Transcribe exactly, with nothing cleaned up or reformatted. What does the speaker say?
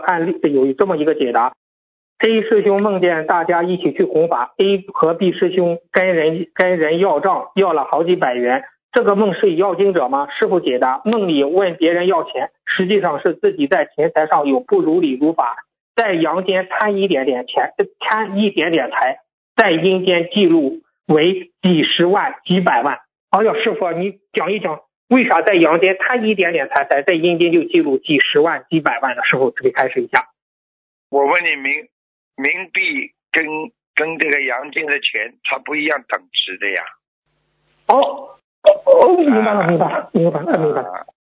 看有这么一个解答。A 师兄梦见大家一起去弘法 ，A 和 B 师兄跟人跟人要账，要了好几百元。这个梦是要经者吗？师父解答：梦里问别人要钱，实际上是自己在钱财上有不如理如法，在阳间贪一点点钱，贪一点点财，在阴间记录为几十万、几百万。哎呀，师父，你讲一讲，为啥在阳间贪一点点财财，在阴间就记录几十万、几百万的？师父，可以开始一下。 我问你，冥冥币跟跟这个阳间的钱，它不一样等值的呀。 哦哦哦，明白了，明白了，明白了，明白了。